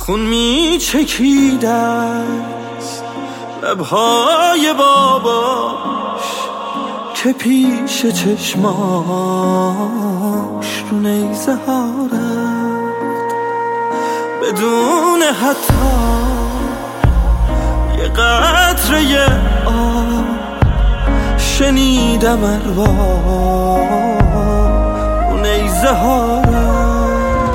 خون می چکیده است لبهای باباش که پیش چشماش رو نیزه ها رفت بدون حتی یه قطره آب. شنیدم ارواح رو نیزه ها رفت.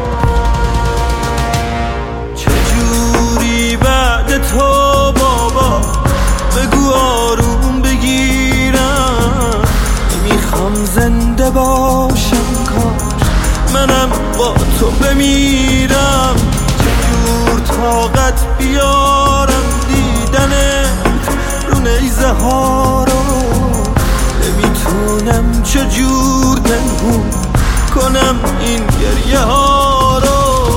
چجوری بعد تو بابا بگو آروم بگیرم. میخوام زنده باشم کاش منم با تو بمیرم. چجور طاقت بیارم دیدنت رو نیزه ها رو. نمیتونم چجور پنهون کنم این گریه ها رو.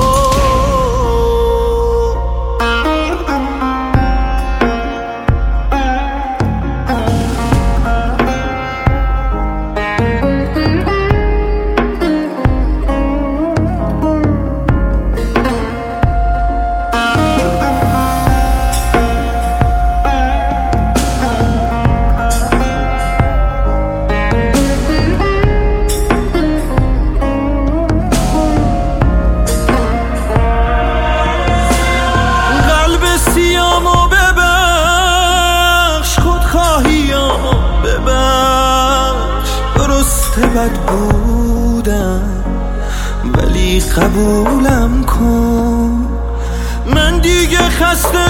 بد بودم ولی قبولم کن. من دیگه خسته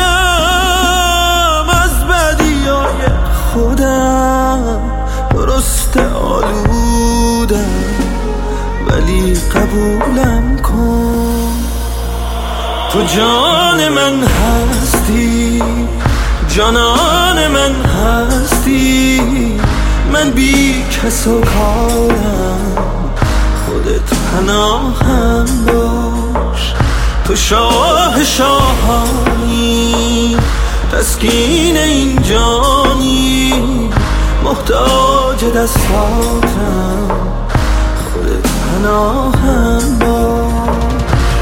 شدم از بدیای خودم. درسته آلودم ولی قبولم کن. تو جان من هستی جانان من هستی. من بی کس و کارم خودت پناهم باش. تو شاه شاهانی تسکین این جانی. محتاج دستاتم خودت پناهم باش.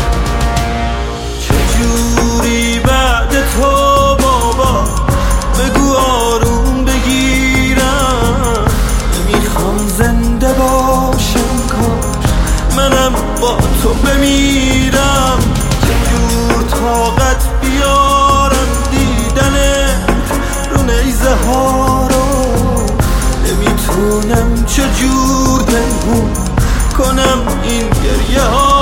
چجوری بعد تو بابا بگو آروم بگیرم. نمیخوام زنده باشم کاش منم با تو بمیرم. چجور طاقت بیارم دیدنت رو نیزه ها رو. نمیتونم چجور پنهون کنم این گریه ها